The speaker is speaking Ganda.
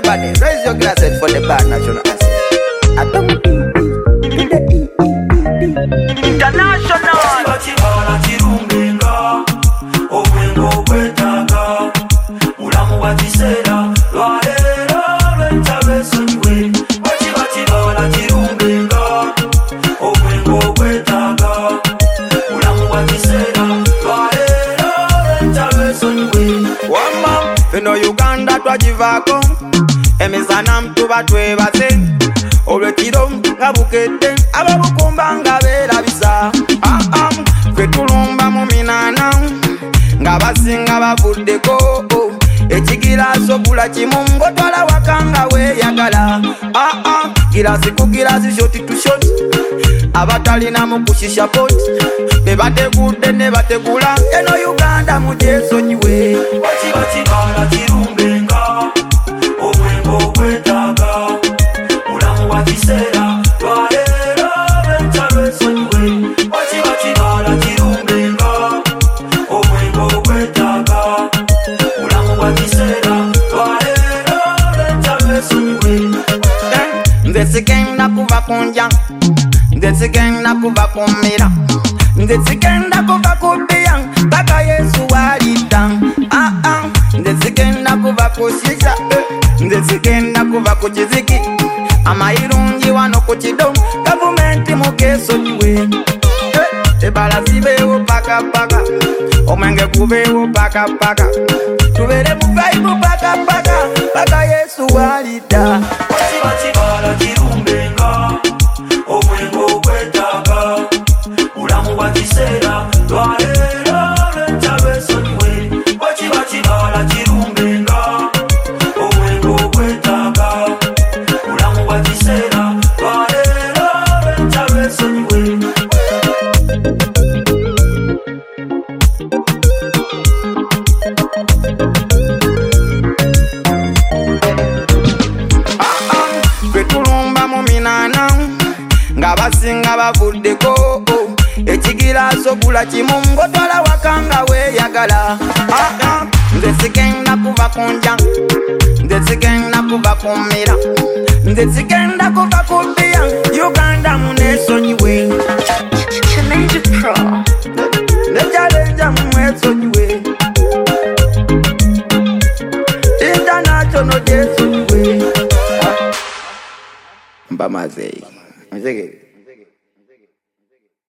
Everybody, raise your glasses for the bad national asset. International. Bachibala chirumbenga, omwengo kwetaga, ulamu watisera, lwalera lwentabesonwe. Bachibala chirumbenga, omwengo kwetaga, ulamu watisera, lwalera lwentabesonwe. Wama, fino Uganda twajivako, emisana mtuba twebase. Olwekiro nga bukete ababukumba nga beerabisa ffe tulumba mu minana nga basinga bavuddeko ekigiraasi ogula kimu ng'otwala waka nga weeyagala girasi ku girasi shoti tu shoti abatalina mu kushisha poti be bategudde ne bategula eno Uganda mugyesonyiwe Bachibala chirumbenga, omwengo kwetaga, watisera lwalera lwentabesonyiwe. Bachibala chirumbenga, omwengo kwetaga, ulamu watisera lwalera lwentabesonyiwe. Nze sigenda kuva kunja, nze sigenda kuva kumira, nze sigenda kuva kudiya paka Yesu walidda. Nze sigenda kuva kushisha, nze sigenda kuva ku kiziki amayirungi wano ku kido gavumenti mugesonyiwe. Ebala zibeewo paka paka, omwenge gubeewo paka paka, tubeere mu vaibu paka paka paka Yesu walidda. Bachibala chirumbenga, omwengo kwetaga, ulamu watisera lwalera lwentabesonyiwe. Bachibala chirumbenga, omwengo kwetaga, ulamu watisera lwalera lwentabesonyiwe. Betulumba mu minana nga basinga bavuddeko ekigiraasi ogula kimu ng'otwala waka nga weeyagala. Nze sigenda kuva kunja, nze sigenda kuva kumira, nze sigenda kuva kudiya Uganda muneesonyiwe. Challenge Pro. Ne challenge mumwesonyiwe. International gyesonyiwe. Mbamaze. Nzege.